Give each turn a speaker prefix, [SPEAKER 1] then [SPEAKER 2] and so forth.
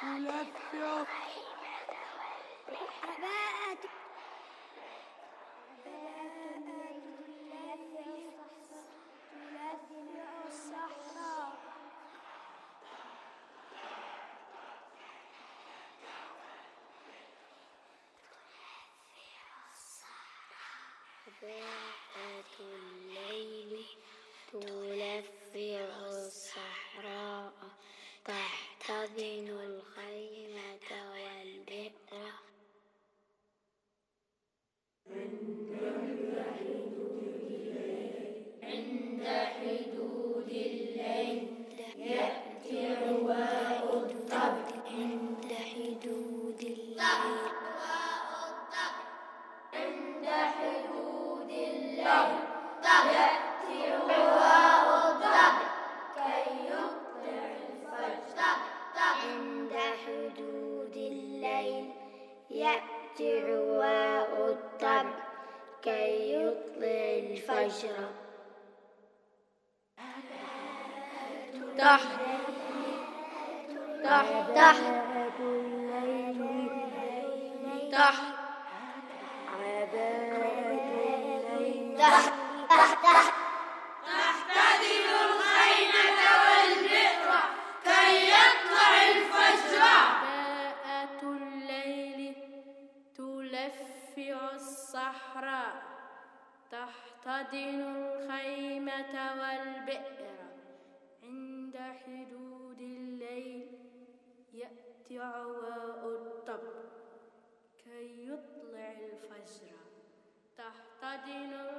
[SPEAKER 1] عباءة الليل تلفع الصحراء تحتضن الخيمة والبئر. عند حدود الليل يأتي عواء الطبع. عند حدود الليل عند حدود الليل يأتي عواء الطبع كي يطلع الفجر. عند حدود الليل يأتي عواء الطبع كي يطلع الفجر. تحت تحتضن الخيمة والبئر كي يطلع الفجر. عباءة الليل تلفع الصحراء تحتضن الخيمة والبئر. عند حدود الليل يأتي عواء الطبع كي يطلع الفجر. تحتضن